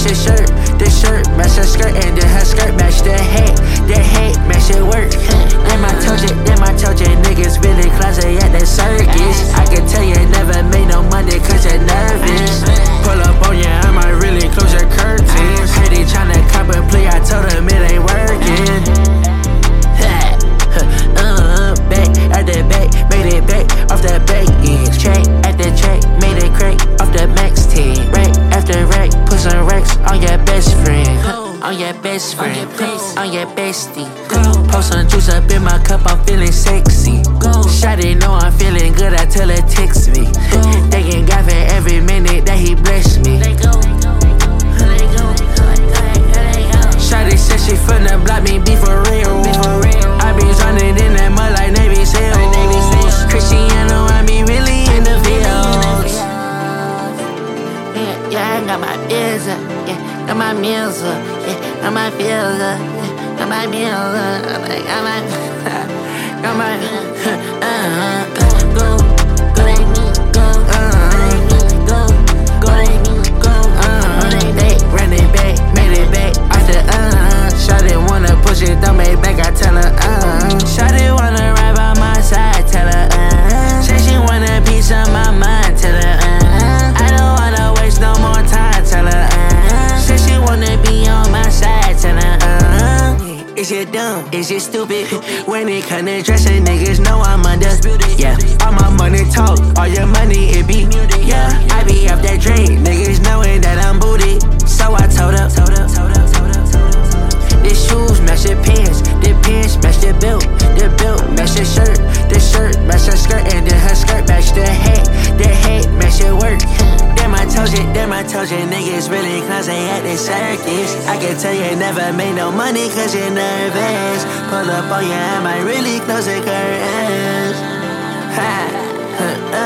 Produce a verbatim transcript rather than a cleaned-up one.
match the shirt. The shirt match her skirt, and then her skirt match the hat. The hat match it work. Damn, I told you, damn, I told you, niggas really closet at the circus. I can tell you never made no money cause you're nervous. Pull up on you, I might really close your curtains. Hey, they tryna cop a play, I told them it ain't working. Uh, back at the back, made it back off the back end. Track at the track, made it crack off the max ten. Rack after rack, put some racks on your best friend. On your best friend, on your bestie. Post some juice up in my cup, I'm feeling sexy. Shawty know I'm feeling good, I tell her text me. Thanking God for every minute that he blessed me. Shawty said she finna block me, be for real. I be running in that mud like Navy SEALs. Cristiano, I be really in the fields. Yeah, yeah, I got my bills up, yeah, got my meals up, yeah, got my bills up, yeah, got my meals up, got my, got my, uh, go, go, go, uh, go, go, go, uh, they ran it back, made it back, I said, uh, Shawty wanna push it, don't make back, I tell her, uh, Shawty wanna ride by my side, tell her, uh, say she want a piece of my mind, tell her, uh, I don't wanna waste no more time, tell her, uh, say she wanna be on my side, tell her, uh, is you dumb? Is you stupid? When it come to dressing, niggas know I'm under. Yeah, all my money talk, all your money it be. Yeah, I be up that drink, niggas knowing that I'm booty. So I told up, told up, told up, told up, told up. The shoes match the pants, the pants match the belt, the belt match the shirt, the shirt match her skirt, and then her skirt match the hat, the hat match your work. Damn, I told you, damn, I told you, niggas really cause they at the circus. I can tell you never made no money cause you're nervous. Pull up on you, I might really close the curtains. Ha, ha, uh.